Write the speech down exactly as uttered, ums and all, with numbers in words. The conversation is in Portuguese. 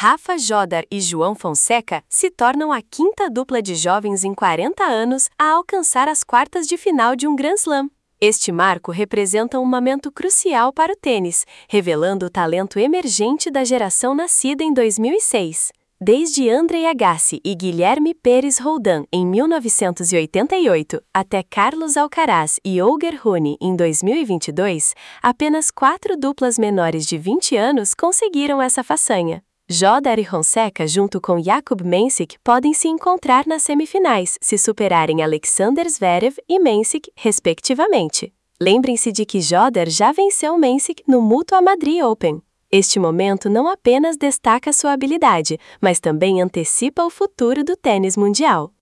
Rafa Jodar e João Fonseca se tornam a quinta dupla de jovens em quarenta anos a alcançar as quartas de final de um Grand Slam. Este marco representa um momento crucial para o tênis, revelando o talento emergente da geração nascida em dois mil e seis. Desde Andrei Agassi e Guilherme Pérez Roldan em mil novecentos e oitenta e oito até Carlos Alcaraz e Holger Rune em dois mil e vinte e dois, apenas quatro duplas menores de vinte anos conseguiram essa façanha. Jodar e Fonseca junto com Jakub Mensik podem se encontrar nas semifinais se superarem Alexander Zverev e Mensik, respectivamente. Lembrem-se de que Jodar já venceu Mensik no Mutua Madrid Open. Este momento não apenas destaca sua habilidade, mas também antecipa o futuro do tênis mundial.